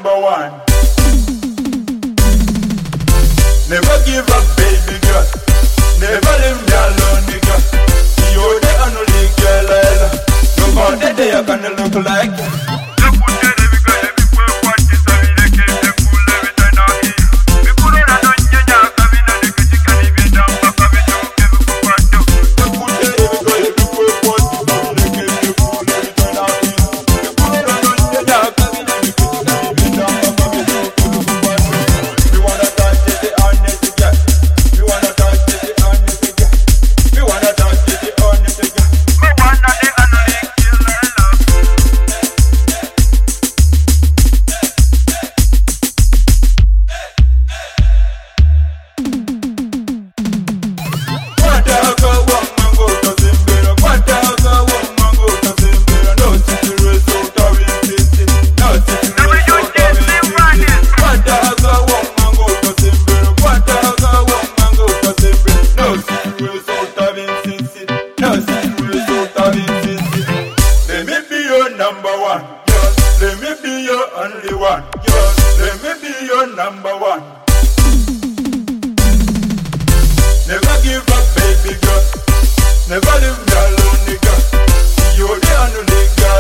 number one. Never give up, baby girl. Never leave me alone, nigga. You're the only girl I love. Nobody there gonna look like you. Let me be your number one. Let me be your only one. Let me be your number one. Never give up, baby girl. Never leave me alone, nigga. You're the only girl.